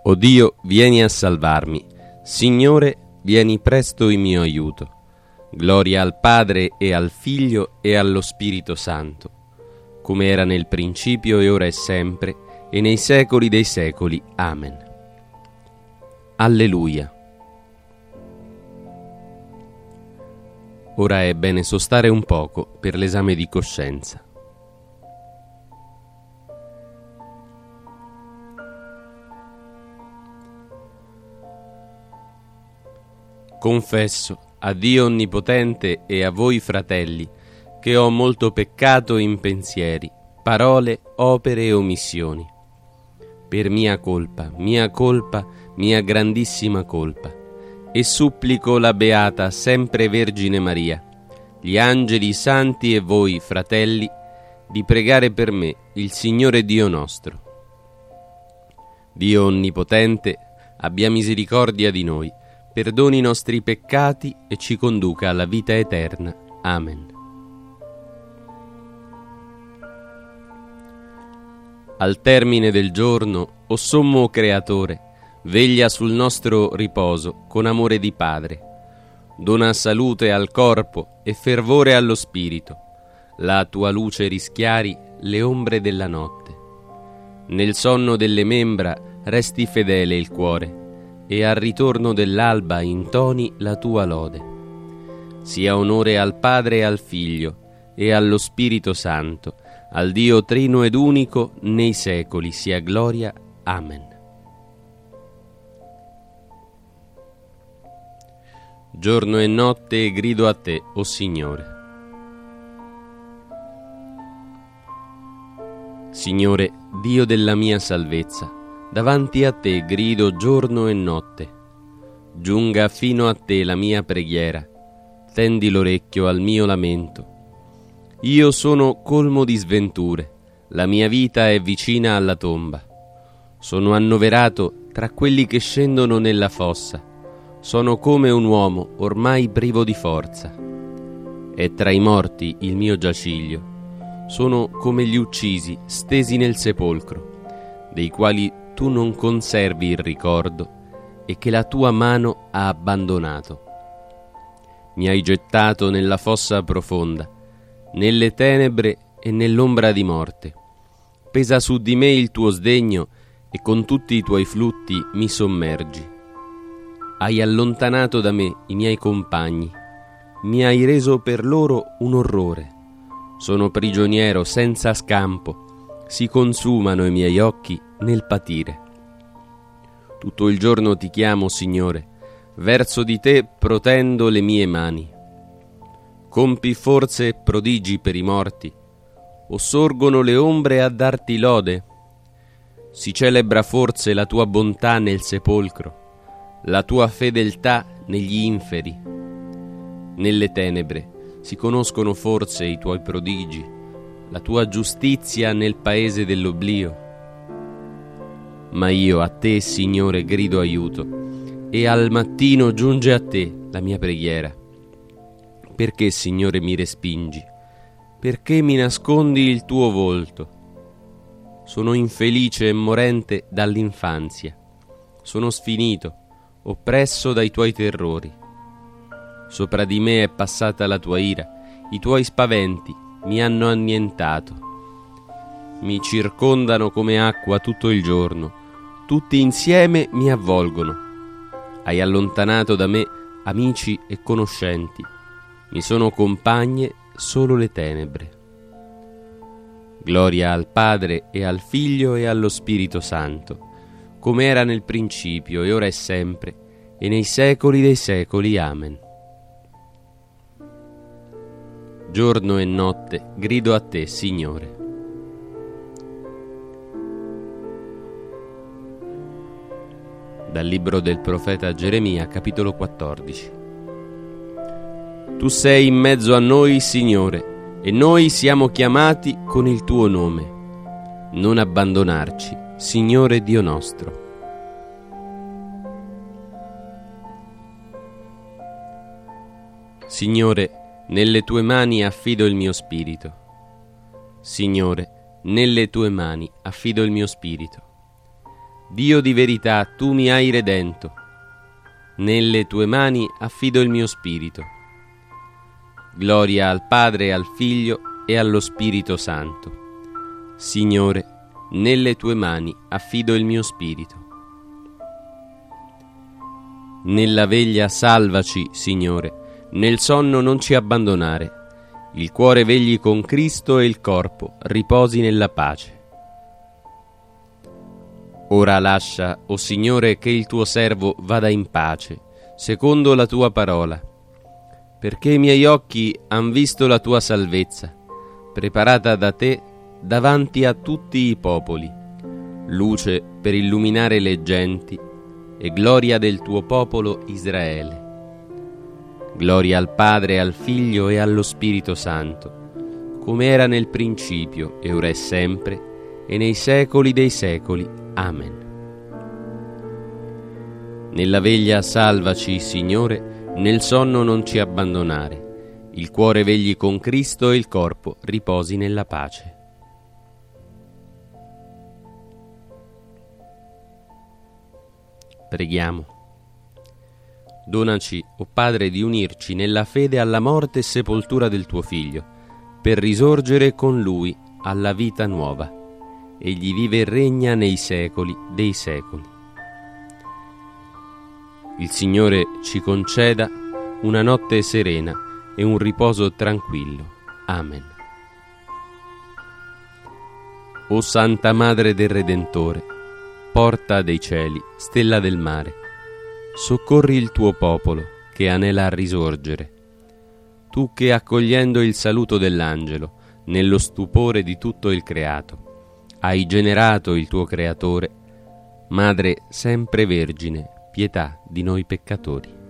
O Dio, vieni a salvarmi. Signore, vieni presto in mio aiuto. Gloria al Padre e al Figlio e allo Spirito Santo, come era nel principio e ora e sempre, e nei secoli dei secoli. Amen. Alleluia. Ora è bene sostare un poco per l'esame di coscienza. Confesso a Dio Onnipotente e a voi, fratelli, che ho molto peccato in pensieri, parole, opere e omissioni. Per mia colpa, mia grandissima colpa. E supplico la Beata Sempre Vergine Maria, gli angeli santi e voi, fratelli, di pregare per me il Signore Dio nostro. Dio Onnipotente, abbia misericordia di noi, perdoni i nostri peccati e ci conduca alla vita eterna. Amen. Al termine del giorno, o sommo Creatore, veglia sul nostro riposo con amore di Padre. Dona salute al corpo e fervore allo spirito. La tua luce rischiari le ombre della notte. Nel sonno delle membra resti fedele il cuore, e al ritorno dell'alba intoni la tua lode. Sia onore al Padre e al Figlio e allo Spirito Santo, al Dio Trino ed Unico, nei secoli sia gloria. Amen. Giorno e notte grido a te, o Signore. Signore, Dio della mia salvezza, davanti a te grido giorno e notte. Giunga fino a te la mia preghiera, tendi l'orecchio al mio lamento. Io sono colmo di sventure, la mia vita è vicina alla tomba. Sono annoverato tra quelli che scendono nella fossa. Sono come un uomo ormai privo di forza. È tra i morti il mio giaciglio. Sono come gli uccisi stesi nel sepolcro, dei quali tu non conservi il ricordo e che la tua mano ha abbandonato. Mi hai gettato nella fossa profonda, nelle tenebre e nell'ombra di morte. Pesa su di me il tuo sdegno e con tutti i tuoi flutti mi sommergi. Hai allontanato da me i miei compagni, mi hai reso per loro un orrore. Sono prigioniero senza scampo, si consumano i miei occhi nel patire. Tutto il giorno ti chiamo, Signore, verso di te protendo le mie mani. Compi forze e prodigi per i morti, o sorgono le ombre a darti lode? Si celebra forse la tua bontà nel sepolcro, la tua fedeltà negli inferi. Nelle tenebre si conoscono forse i tuoi prodigi, la tua giustizia nel paese dell'oblio. Ma io a te, Signore, grido aiuto, e al mattino giunge a te la mia preghiera. Perché, Signore, mi respingi? Perché mi nascondi il tuo volto? Sono infelice e morente dall'infanzia. Sono sfinito, oppresso dai tuoi terrori. Sopra di me è passata la tua ira, i tuoi spaventi mi hanno annientato. Mi circondano come acqua tutto il giorno, tutti insieme mi avvolgono. Hai allontanato da me amici e conoscenti, mi sono compagne solo le tenebre. Gloria al Padre e al Figlio e allo Spirito Santo, come era nel principio e ora e sempre, e nei secoli dei secoli. Amen. Giorno e notte grido a te, Signore. Dal libro del profeta Geremia, capitolo 14. Tu sei in mezzo a noi, Signore, e noi siamo chiamati con il tuo nome. Non abbandonarci, Signore Dio nostro. Signore, nelle tue mani affido il mio spirito. Signore, nelle tue mani affido il mio spirito. Dio di verità, tu mi hai redento. Nelle tue mani affido il mio spirito. Gloria al Padre, al Figlio e allo Spirito Santo. Signore, nelle tue mani affido il mio spirito. Nella veglia salvaci, Signore, nel sonno non ci abbandonare. Il cuore vegli con Cristo e il corpo riposi nella pace. Ora lascia, o Signore, che il tuo servo vada in pace, secondo la tua parola, perché i miei occhi han visto la tua salvezza, preparata da te davanti a tutti i popoli, luce per illuminare le genti e gloria del tuo popolo Israele. Gloria al Padre, al Figlio e allo Spirito Santo, come era nel principio, e ora è sempre, e nei secoli dei secoli. Amen. Nella veglia salvaci, Signore, nel sonno non ci abbandonare. Il cuore vegli con Cristo e il corpo riposi nella pace. Preghiamo. Donaci, o Padre, di unirci nella fede alla morte e sepoltura del tuo Figlio, per risorgere con Lui alla vita nuova. Egli vive e regna nei secoli dei secoli. Il Signore ci conceda una notte serena e un riposo tranquillo. Amen. O Santa Madre del Redentore, porta dei cieli, stella del mare, soccorri il tuo popolo che anela a risorgere. Tu che, accogliendo il saluto dell'angelo, nello stupore di tutto il creato, hai generato il tuo Creatore, Madre sempre Vergine, pietà di noi peccatori.